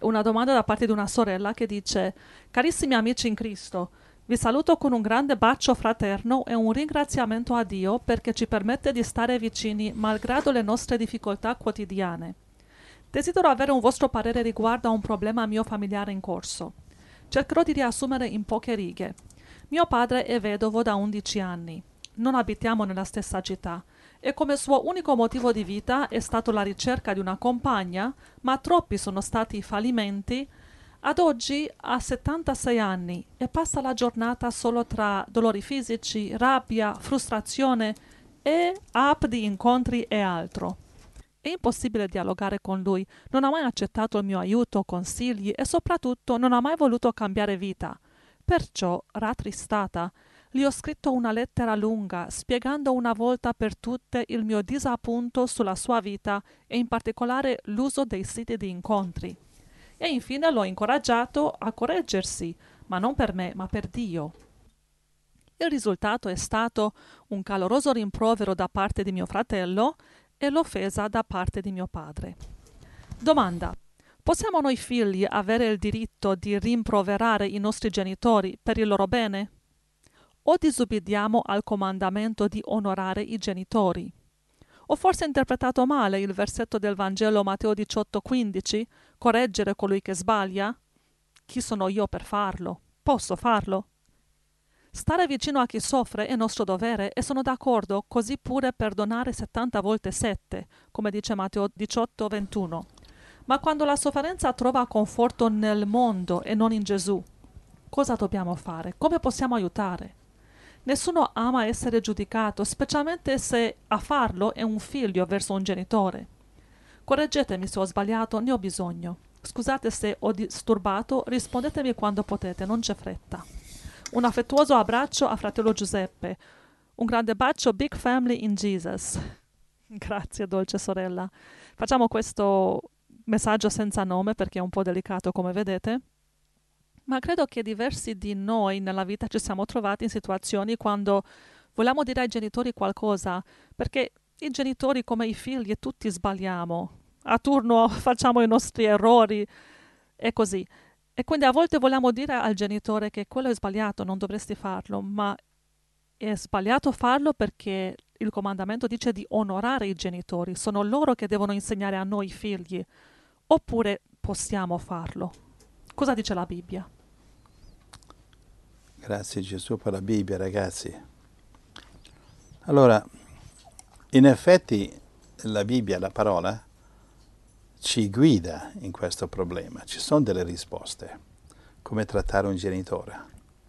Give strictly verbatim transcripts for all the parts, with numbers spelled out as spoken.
una domanda da parte di una sorella che dice: carissimi amici in Cristo, vi saluto con un grande bacio fraterno e un ringraziamento a Dio perché ci permette di stare vicini malgrado le nostre difficoltà quotidiane. Desidero avere un vostro parere riguardo a un problema mio familiare in corso. Cercherò di riassumere in poche righe. Mio padre è vedovo da undici anni. Non abitiamo nella stessa città e come suo unico motivo di vita è stato la ricerca di una compagna, ma troppi sono stati i fallimenti. Ad oggi ha settantasei anni e passa la giornata solo tra dolori fisici, rabbia, frustrazione e app di incontri e altro. È impossibile dialogare con lui, non ha mai accettato il mio aiuto, consigli e soprattutto non ha mai voluto cambiare vita. Perciò, rattristata, gli ho scritto una lettera lunga spiegando una volta per tutte il mio disappunto sulla sua vita e in particolare l'uso dei siti di incontri. E infine l'ho incoraggiato a correggersi, ma non per me, ma per Dio. Il risultato è stato un caloroso rimprovero da parte di mio fratello e l'offesa da parte di mio padre. Domanda: possiamo noi figli avere il diritto di rimproverare i nostri genitori per il loro bene? O disubbidiamo al comandamento di onorare i genitori? Ho forse interpretato male il versetto del Vangelo Matteo diciotto quindici? Correggere colui che sbaglia? Chi sono io per farlo? Posso farlo? Stare vicino a chi soffre è nostro dovere e sono d'accordo, così pure perdonare settanta volte sette, come dice Matteo diciotto ventuno. Ma quando la sofferenza trova conforto nel mondo e non in Gesù, cosa dobbiamo fare? Come possiamo aiutare? Nessuno ama essere giudicato, specialmente se a farlo è un figlio verso un genitore. Correggetemi se ho sbagliato, ne ho bisogno. Scusate se ho disturbato, rispondetemi quando potete, non c'è fretta. Un affettuoso abbraccio a fratello Giuseppe. Un grande bacio, big family in Jesus. Grazie, dolce sorella. Facciamo questo messaggio senza nome perché è un po' delicato, come vedete. Ma credo che diversi di noi nella vita ci siamo trovati in situazioni quando vogliamo dire ai genitori qualcosa, perché i genitori come i figli tutti sbagliamo. A turno facciamo i nostri errori e così. E quindi a volte vogliamo dire al genitore che quello è sbagliato, non dovresti farlo, ma è sbagliato farlo perché il comandamento dice di onorare i genitori, sono loro che devono insegnare a noi figli, oppure possiamo farlo. Cosa dice la Bibbia? Grazie Gesù per la Bibbia, ragazzi. Allora, in effetti la Bibbia, la parola, ci guida in questo problema. Ci sono delle risposte. Come trattare un genitore.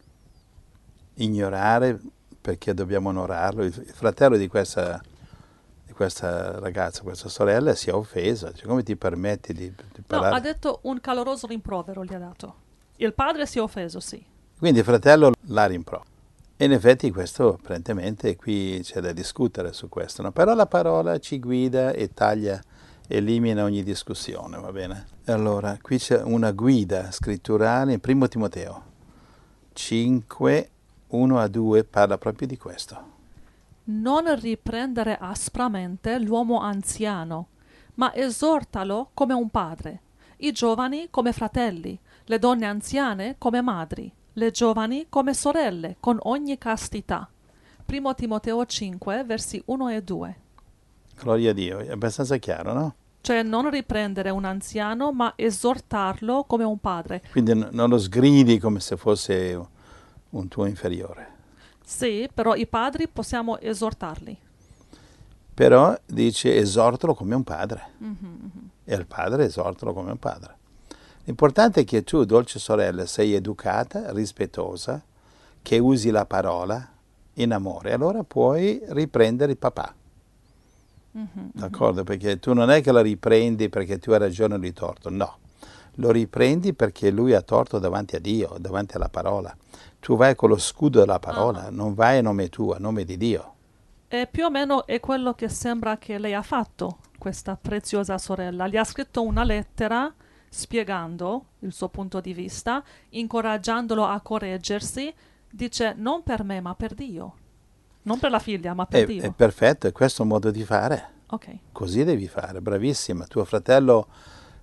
Ignorare perché dobbiamo onorarlo. Il fratello di questa, di questa ragazza, questa sorella, si è offesa. Cioè, come ti permetti di, di parlare? No, ha detto un caloroso rimprovero, gli ha dato. Il padre si è offeso, sì. Quindi il fratello la rimprovera. E in effetti questo, apparentemente, qui c'è da discutere su questo. No? Però la parola ci guida e taglia, elimina ogni discussione, va bene? Allora, qui c'è una guida scritturale in primo Timoteo cinque, uno a due, parla proprio di questo. Non riprendere aspramente l'uomo anziano, ma esortalo come un padre, i giovani come fratelli, le donne anziane come madri, le giovani come sorelle, con ogni castità. Primo Timoteo cinque, versi uno e due. Gloria a Dio, è abbastanza chiaro, no? Cioè non riprendere un anziano, ma esortarlo come un padre. Quindi n- non lo sgridi come se fosse un tuo inferiore. Sì, però i padri possiamo esortarli. Però dice esortalo come un padre. Mm-hmm. E il padre esortalo come un padre. L'importante è che tu, dolce sorella, sei educata, rispettosa, che usi la parola in amore. Allora puoi riprendere il papà. Mm-hmm. D'accordo? Perché tu non è che la riprendi perché tu hai ragione o di torto, no. Lo riprendi perché lui ha torto davanti a Dio, davanti alla parola. Tu vai con lo scudo della parola, Ah. non vai a nome tuo, a nome di Dio. E più o meno è quello che sembra che lei ha fatto, questa preziosa sorella. Gli ha scritto una lettera spiegando il suo punto di vista, incoraggiandolo a correggersi. Dice non per me ma per Dio. Non per la figlia ma per È, Dio. è perfetto, è questo il modo di fare. Ok. Così devi fare, bravissima. Tuo fratello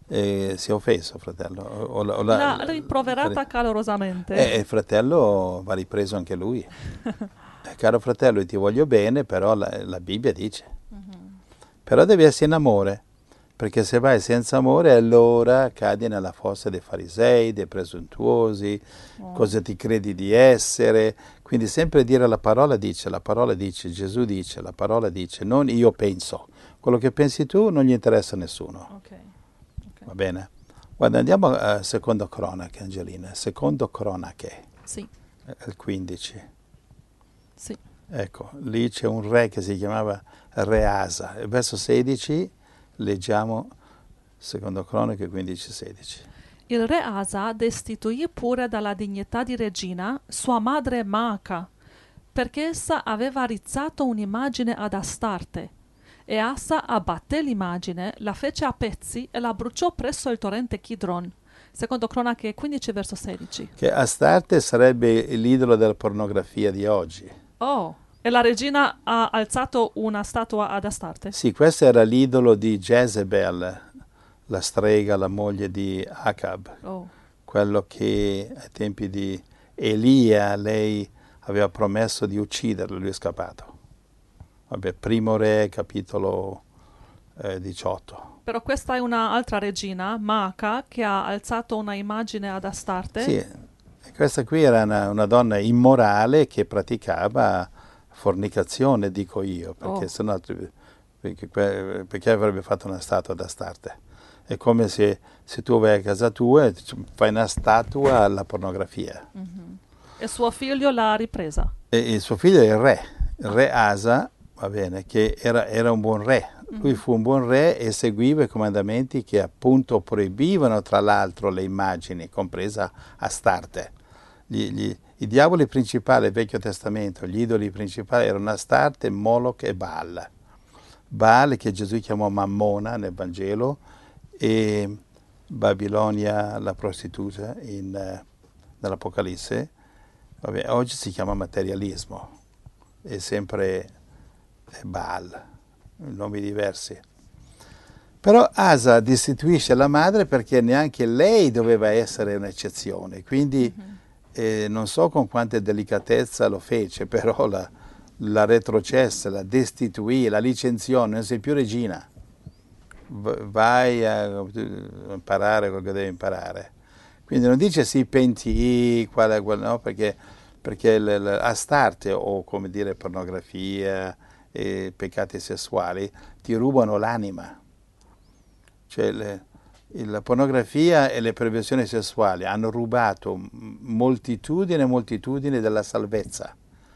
E si è offeso, fratello? O, o la, L'ha la- rimproverata la- calorosamente. E il fratello va ripreso anche lui. Eh, Caro fratello, io ti voglio bene, però la, la Bibbia dice. Mhm. Però devi essere in amore, perché se vai senza amore allora cadi nella fossa dei farisei, dei presuntuosi, Oh, cosa ti credi di essere. Quindi sempre dire la parola dice, la parola dice, Gesù dice, la parola dice, non io penso. Quello che pensi tu non gli interessa a nessuno, ok. Ok. va bene? Guarda, andiamo a secondo cronache, Angelina, secondo cronache, Sì, eh, il quindici. sì. Ecco, lì c'è un re che si chiamava Re Asa. Il verso sedici leggiamo secondo cronache quindici sedici. Il re Asa destituì pure dalla dignità di regina sua madre Maaca, perché essa aveva rizzato un'immagine ad Astarte. E Asa abbatté l'immagine, la fece a pezzi e la bruciò presso il torrente Kidron. Secondo Cronache quindici, verso sedici. Che Astarte sarebbe l'idolo della pornografia di oggi. Oh, e la regina ha alzato una statua ad Astarte? Sì, questo era l'idolo di Jezebel, la strega, la moglie di Acab, Oh, quello che ai tempi di Elia lei aveva promesso di ucciderlo, lui è scappato. Vabbè, primo re, capitolo eh, diciotto. però questa è un'altra regina, Maaca, che ha alzato una immagine ad Astarte. Sì, e questa qui era una, una donna immorale che praticava fornicazione, dico io, perché Oh. sennò tu- perché, que- perché avrebbe fatto una statua d'Astarte? È come se, se tu vai a casa tua e fai una statua alla pornografia. Mhm. E suo figlio l'ha ripresa. E il suo figlio è il re, il re Asa, va bene, che era, era un buon re. Lui Mhm. fu un buon re e seguiva i comandamenti che appunto proibivano tra l'altro le immagini, compresa Astarte. Gli, gli- I diavoli principali del Vecchio Testamento, gli idoli principali erano Astarte, Moloch e Baal. Baal che Gesù chiamò Mammona nel Vangelo e Babilonia la prostituta in, eh, nell'Apocalisse. Vabbè, oggi si chiama materialismo, è sempre Baal, nomi diversi. Però Asa destituisce la madre perché neanche lei doveva essere un'eccezione, quindi Mhm. eh, non so con quanta delicatezza lo fece, però la, la retrocesse, la destituì, la licenziò, non sei più regina. V- vai a imparare quello che devi imparare. Quindi non dice si pentì, quale, quale, no, perché, perché l- l- Astarte o come dire pornografia e peccati sessuali ti rubano l'anima. Cioè le- il- la pornografia e le perversioni sessuali hanno rubato m- moltitudine e moltitudine della salvezza.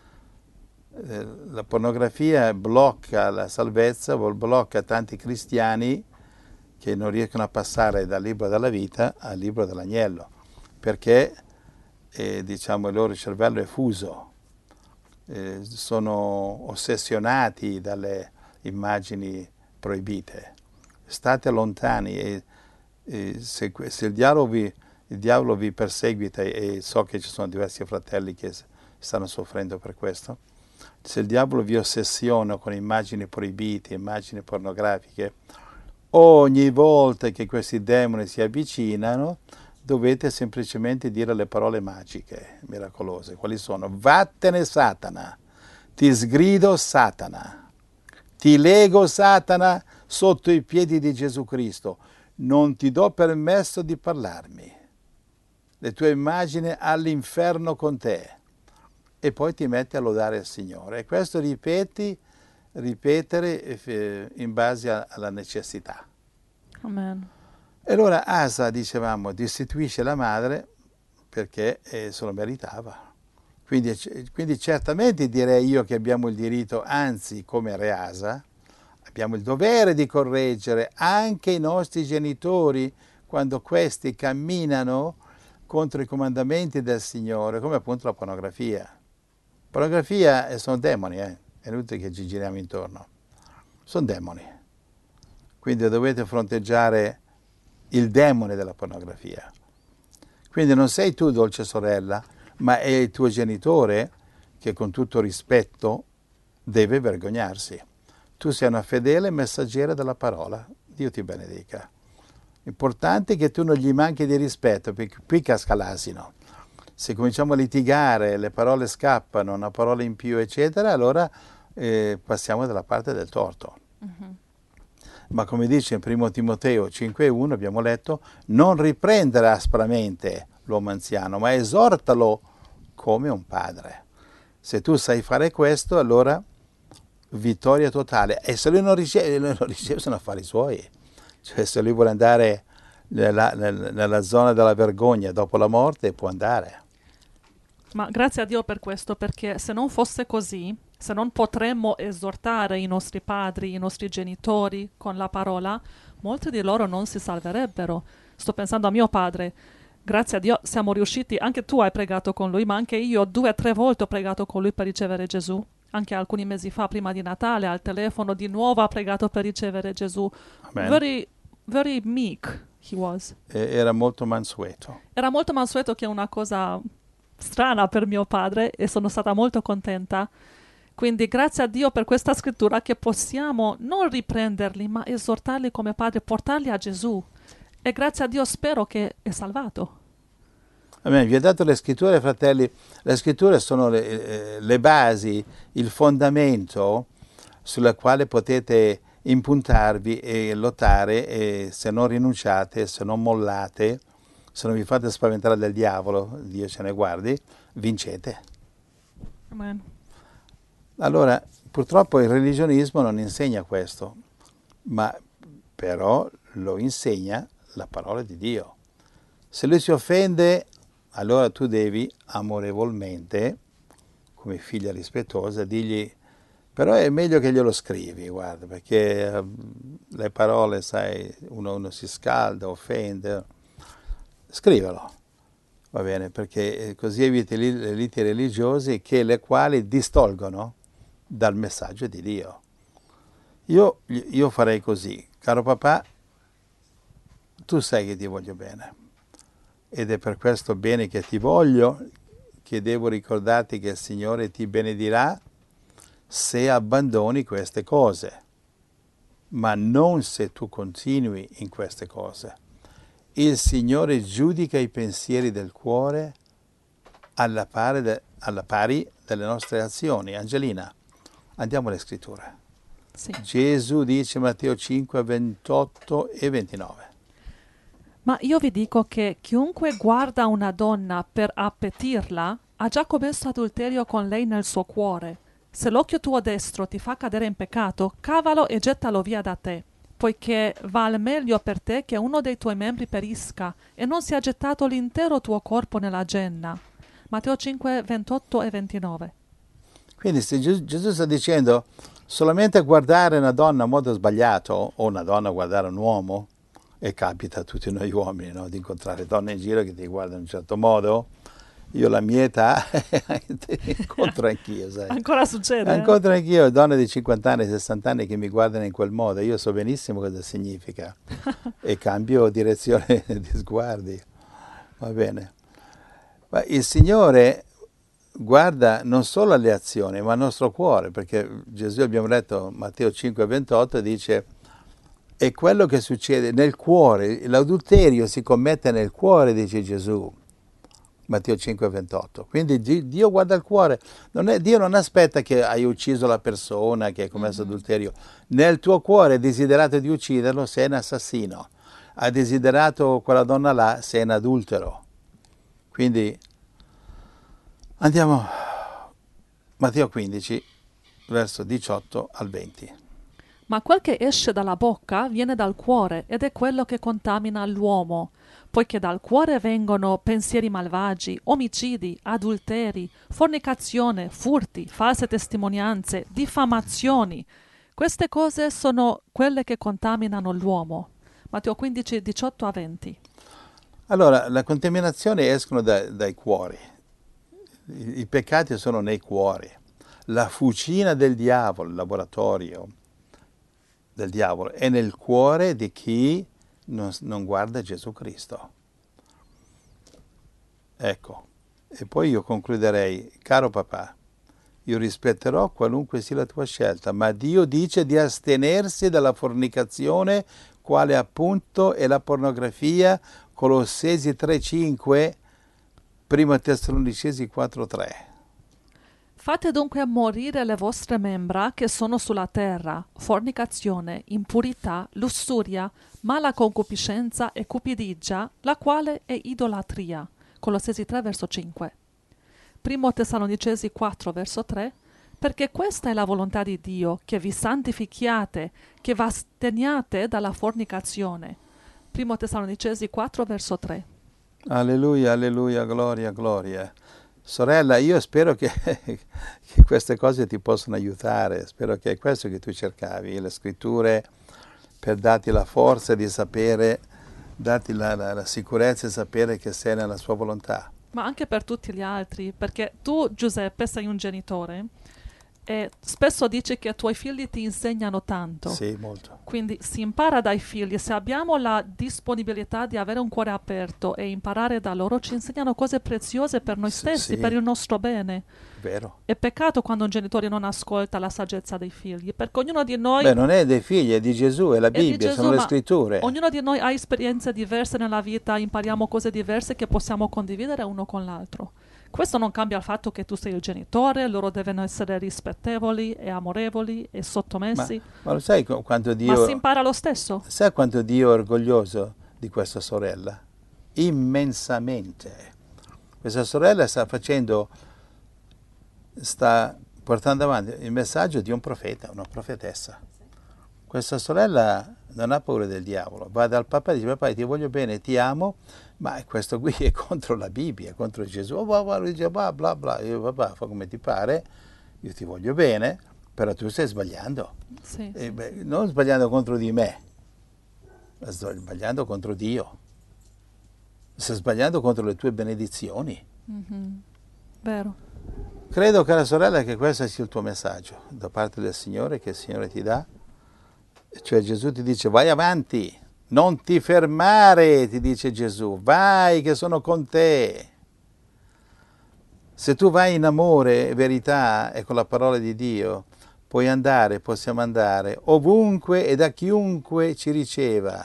Eh, La pornografia blocca la salvezza, vol- blocca tanti cristiani che non riescono a passare dal libro della vita al libro dell'agnello, perché eh, diciamo, il loro cervello è fuso, eh, sono ossessionati dalle immagini proibite. State lontani e, e se, se il, diavolo vi, il diavolo vi perseguita, e so che ci sono diversi fratelli che stanno soffrendo per questo, se il diavolo vi ossessiona con immagini proibite, immagini pornografiche, ogni volta che questi demoni si avvicinano, dovete semplicemente dire le parole magiche, miracolose. Quali sono? Vattene Satana, ti sgrido Satana, ti lego Satana sotto i piedi di Gesù Cristo, non ti do permesso di parlarmi. Le tue immagini all'inferno con te. E poi ti metti a lodare il Signore. E questo ripeti, ripetere eh, in base a- alla necessità. Amen. E allora Asa, dicevamo, destituisce la madre perché eh, se lo meritava. Quindi, quindi certamente direi io che abbiamo il diritto, anzi come re Asa, abbiamo il dovere di correggere anche i nostri genitori quando questi camminano contro i comandamenti del Signore, come appunto la pornografia. Pornografia eh, sono demoni, eh? È inutile che ci giriamo intorno. Sono demoni. Quindi dovete fronteggiare il demone della pornografia. Quindi non sei tu, dolce sorella, ma è il tuo genitore che con tutto rispetto deve vergognarsi. Tu sei una fedele messaggera della parola. Dio ti benedica. Importante che tu non gli manchi di rispetto, perché qui casca l'asino. Se cominciamo a litigare, le parole scappano, una parola in più, eccetera, allora eh, passiamo dalla parte del torto. Mhm. Ma come dice in primo Timoteo cinque uno, abbiamo letto, non riprendere aspramente l'uomo anziano, ma esortalo come un padre. Se tu sai fare questo, allora vittoria totale. E se lui non riceve, lui non riceve sono affari suoi. Cioè se lui vuole andare nella, nella zona della vergogna dopo la morte, può andare. Ma grazie a Dio per questo, perché se non fosse così, se non potremmo esortare i nostri padri, i nostri genitori con la parola, molti di loro non si salverebbero. Sto pensando a mio padre. Grazie a Dio siamo riusciti, anche tu hai pregato con lui, ma anche io due o tre volte ho pregato con lui per ricevere Gesù. Anche alcuni mesi fa, prima di Natale, al telefono di nuovo ha pregato per ricevere Gesù. Amen. Very, very meek he was. E era molto mansueto. Era molto mansueto, che è una cosa strana per mio padre, e sono stata molto contenta. Quindi grazie a Dio per questa scrittura, che possiamo non riprenderli, ma esortarli come padre, portarli a Gesù. E grazie a Dio spero che è salvato. Amen. Vi ho dato le scritture, fratelli. Le scritture sono le, le basi, il fondamento sulla quale potete impuntarvi e lottare, e se non rinunciate, se non mollate, se non vi fate spaventare dal diavolo, Dio ce ne guardi, vincete. Amen. Allora, purtroppo il religionismo non insegna questo, ma però lo insegna la parola di Dio. Se lui si offende, allora tu devi amorevolmente, come figlia rispettosa, dirgli, però è meglio che glielo scrivi, guarda, perché eh, le parole, sai, uno, uno si scalda, offende, scrivelo, va bene, perché così eviti le liti religiose, che le quali distolgono dal messaggio di Dio. Io, io farei così, caro papà, tu sai che ti voglio bene, ed è per questo bene che ti voglio, che devo ricordarti che il Signore ti benedirà se abbandoni queste cose, ma non se tu continui in queste cose. Il Signore giudica i pensieri del cuore alla pari, de, alla pari delle nostre azioni. Angelina, andiamo alle scritture. Sì. Gesù dice, Matteo cinque, ventotto e ventinove. Ma io vi dico che chiunque guarda una donna per appetirla ha già commesso adulterio con lei nel suo cuore. Se l'occhio tuo destro ti fa cadere in peccato, cavalo e gettalo via da te, poiché vale meglio per te che uno dei tuoi membri perisca e non sia gettato l'intero tuo corpo nella genna. Matteo cinque, ventotto e ventinove. Quindi se Gesù, Gesù sta dicendo solamente guardare una donna a modo sbagliato, o una donna guardare un uomo, e capita a tutti noi uomini, no? Di incontrare donne in giro che ti guardano in un certo modo. Io la mia età incontro anch'io, sai. Ancora succede? Incontro anch'io donne di cinquanta anni, sessanta anni che mi guardano in quel modo. Io so benissimo cosa significa e cambio direzione di sguardi. Va bene. Ma il Signore guarda non solo alle azioni, ma al nostro cuore, perché Gesù, abbiamo letto Matteo cinque, ventotto, dice: è quello che succede nel cuore, l'adulterio si commette nel cuore, dice Gesù, Matteo cinque, ventotto. Quindi Dio guarda il cuore, non è, Dio non aspetta che hai ucciso la persona, che hai commesso mm-hmm. adulterio. Nel tuo cuore hai desiderato di ucciderlo, sei un assassino. Hai desiderato quella donna là, sei un adultero. Quindi andiamo, Matteo quindici, verso diciotto al venti. Ma quel che esce dalla bocca viene dal cuore, ed è quello che contamina l'uomo, poiché dal cuore vengono pensieri malvagi, omicidi, adulteri, fornicazione, furti, false testimonianze, diffamazioni. Queste cose sono quelle che contaminano l'uomo. Matteo quindici, diciotto a venti. Allora, la contaminazione escono da, dai cuori. I, I peccati sono nei cuori. La fucina del diavolo, il laboratorio del diavolo, è nel cuore di chi non, non guarda Gesù Cristo. Ecco, e poi io concluderei, caro papà, io rispetterò qualunque sia la tua scelta, ma Dio dice di astenersi dalla fornicazione quale appunto è la pornografia, Colossesi tre cinque, Primo Tessalonicesi quattro tre. Fate dunque morire le vostre membra che sono sulla terra, fornicazione, impurità, lussuria, mala concupiscenza e cupidigia, la quale è idolatria. Colossesi tre verso cinque. Primo Tessalonicesi quattro verso tre. Perché questa è la volontà di Dio, che vi santifichiate, che vi asteniate dalla fornicazione. Primo Tessalonicesi quattro verso tre. Alleluia, alleluia, gloria, gloria. Sorella, io spero che, che queste cose ti possano aiutare, spero che è questo che tu cercavi, le scritture per darti la forza di sapere, darti la, la, la sicurezza di sapere che sei nella sua volontà. Ma anche per tutti gli altri, perché tu, Giuseppe, sei un genitore e spesso dici che i tuoi figli ti insegnano tanto. Sì, molto. Quindi si impara dai figli. Se abbiamo la disponibilità di avere un cuore aperto e imparare da loro, ci insegnano cose preziose per noi stessi, Sì. per il nostro bene. Vero. È peccato quando un genitore non ascolta la saggezza dei figli, perché ognuno di noi... Beh, non è dei figli, è di Gesù, è la è di Bibbia, Gesù, sono le ma scritture. Ognuno di noi ha esperienze diverse nella vita, impariamo cose diverse che possiamo condividere uno con l'altro. Questo non cambia il fatto che tu sei il genitore, loro devono essere rispettevoli e amorevoli e sottomessi. Ma, ma lo sai quanto Dio... Ma si impara lo stesso. Sai quanto Dio è orgoglioso di questa sorella? Immensamente. Questa sorella sta facendo, sta portando avanti il messaggio di un profeta, una profetessa. Questa sorella non ha paura del diavolo, va dal papà e dice: papà, ti voglio bene, ti amo, ma questo qui è contro la Bibbia, è contro Gesù. Oh, bla, bla, dice, bla, bla, bla. Io, papà, fa come ti pare, io ti voglio bene, però tu stai sbagliando. Sì, E, sì. beh, non sbagliando contro di me, ma sto sbagliando contro Dio. Stai sbagliando contro le tue benedizioni. Mm-hmm. Vero. Credo, cara sorella, che questo sia il tuo messaggio da parte del Signore, che il Signore ti dà. Cioè Gesù ti dice: vai avanti, non ti fermare, ti dice Gesù, vai che sono con te. Se tu vai in amore e verità e con la parola di Dio, puoi andare, possiamo andare ovunque e da chiunque ci riceva,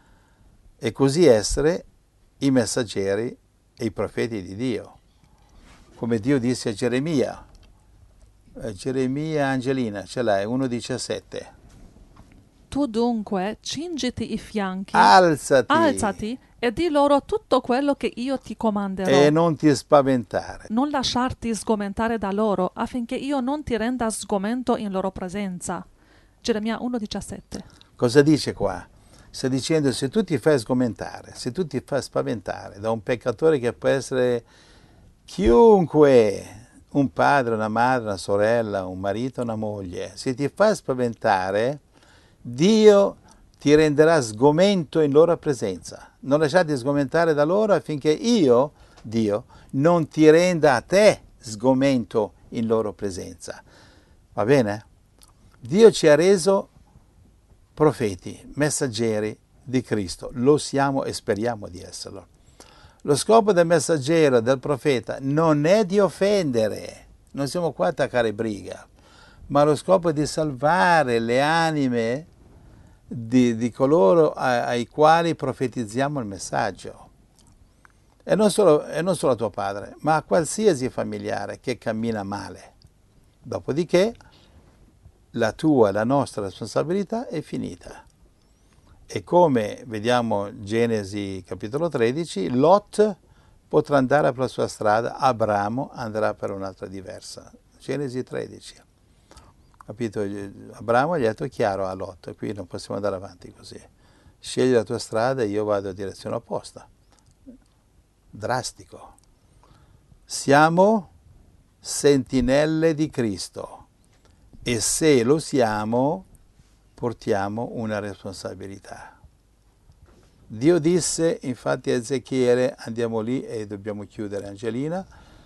e così essere i messaggeri e i profeti di Dio. Come Dio disse a Geremia, eh, Geremia Angelina, ce l'hai, uno diciassette. Tu dunque cingiti i fianchi, Alzati, alzati e di loro tutto quello che io ti comanderò. e non ti spaventare. Non lasciarti sgomentare da loro, affinché io non ti renda sgomento in loro presenza. Geremia uno diciassette. Cosa dice qua? Sta dicendo: se tu ti fai sgomentare, se tu ti fai spaventare da un peccatore che può essere chiunque, un padre, una madre, una sorella, un marito, una moglie, se ti fai spaventare, Dio ti renderà sgomento in loro presenza. Non lasciate sgomentare da loro affinché io, Dio, non ti renda a te sgomento in loro presenza. Va bene? Dio ci ha reso profeti, messaggeri di Cristo. Lo siamo e speriamo di esserlo. Lo scopo del messaggero, del profeta, non è di offendere. Non siamo qua a attaccare briga, ma lo scopo è di salvare le anime di, di coloro a, ai quali profetizziamo il messaggio. E non, solo, e non solo a tuo padre, ma a qualsiasi familiare che cammina male. Dopodiché la tua e la nostra responsabilità è finita. E come vediamo Genesi capitolo tredici, Lot potrà andare per la sua strada, Abramo andrà per un'altra diversa. Genesi tredici. Capito? Abramo gli ha detto chiaro a Lot: qui non possiamo andare avanti così. Scegli la tua strada e io vado in direzione opposta. Drastico. Siamo sentinelle di Cristo e se lo siamo portiamo una responsabilità. Dio disse infatti a Ezechiele, andiamo lì e dobbiamo chiudere, Angelina,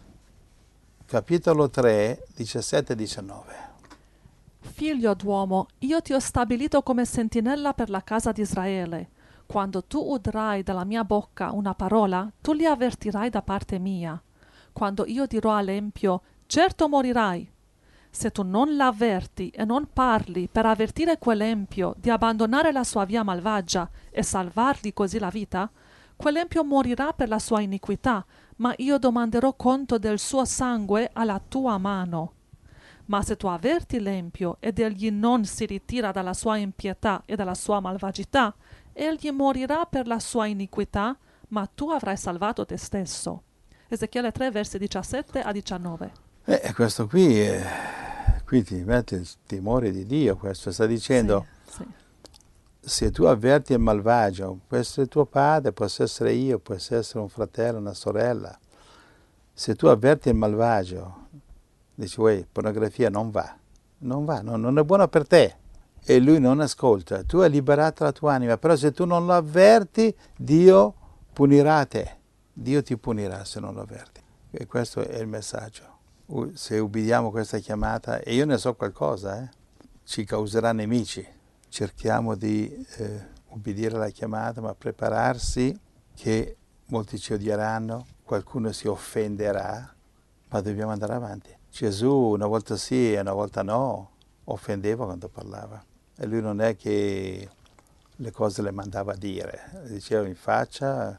capitolo tre, diciassette e diciannove. Figlio d'uomo, io ti ho stabilito come sentinella per la casa di Israele. Quando tu udrai dalla mia bocca una parola, tu li avvertirai da parte mia. Quando io dirò all'empio: certo morirai, Se tu non l'avverti e non parli per avvertire quell'empio di abbandonare la sua via malvagia e salvargli così la vita, quell'empio morirà per la sua iniquità, ma io domanderò conto del suo sangue alla tua mano. Ma se tu avverti l'empio ed egli non si ritira dalla sua impietà e dalla sua malvagità, egli morirà per la sua iniquità, ma tu avrai salvato te stesso. Ezechiele tre, versi diciassette a diciannove. Eh, questo qui, eh, qui ti mette il timore di Dio, questo sta dicendo, Sì, sì. se tu avverti il malvagio, può essere tuo padre, può essere io, può essere un fratello, una sorella, se tu avverti il malvagio, dici, uè, pornografia non va, non va, non, non è buono per te, e lui non ascolta, tu hai liberato la tua anima, però se tu non lo avverti, Dio punirà te, Dio ti punirà se non lo avverti, e questo è il messaggio. Se ubbidiamo questa chiamata, e io ne so qualcosa, eh, ci causerà nemici. Cerchiamo di eh, ubbidire la chiamata, ma prepararsi che molti ci odieranno, qualcuno si offenderà, ma dobbiamo andare avanti. Gesù una volta sì e una volta no, offendeva quando parlava. E lui non è che le cose le mandava a dire, diceva in faccia,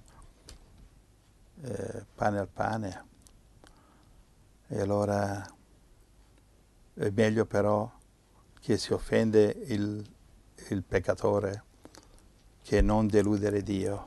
eh, pane al pane. E allora è meglio però che si offende il, il peccatore che non deludere Dio.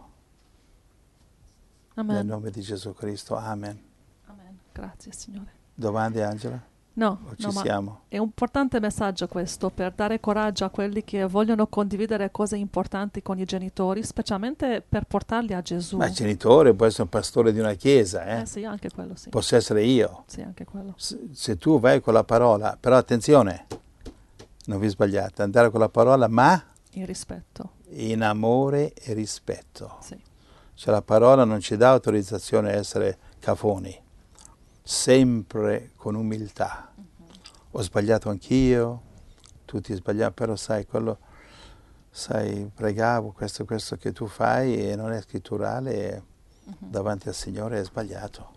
Amen. Nel nome di Gesù Cristo. Amen. Amen. Grazie, Signore. Domande, Angela? No, O ci no, ma siamo? è un importante messaggio questo per dare coraggio a quelli che vogliono condividere cose importanti con i genitori, specialmente per portarli a Gesù. Ma il genitore può essere un pastore di una chiesa, eh? Eh sì, anche quello sì. Posso essere io. Sì, anche quello. Se, se tu vai con la parola, però attenzione, non vi sbagliate, andare con la parola, ma Il rispetto. in amore e rispetto. Sì. Cioè la parola non ci dà autorizzazione a essere cafoni, sempre con umiltà. Uh-huh. Ho sbagliato anch'io, tutti sbagliamo, però sai, quello, sai, pregavo, questo, questo che tu fai e non è scritturale, uh-huh. davanti al Signore è sbagliato.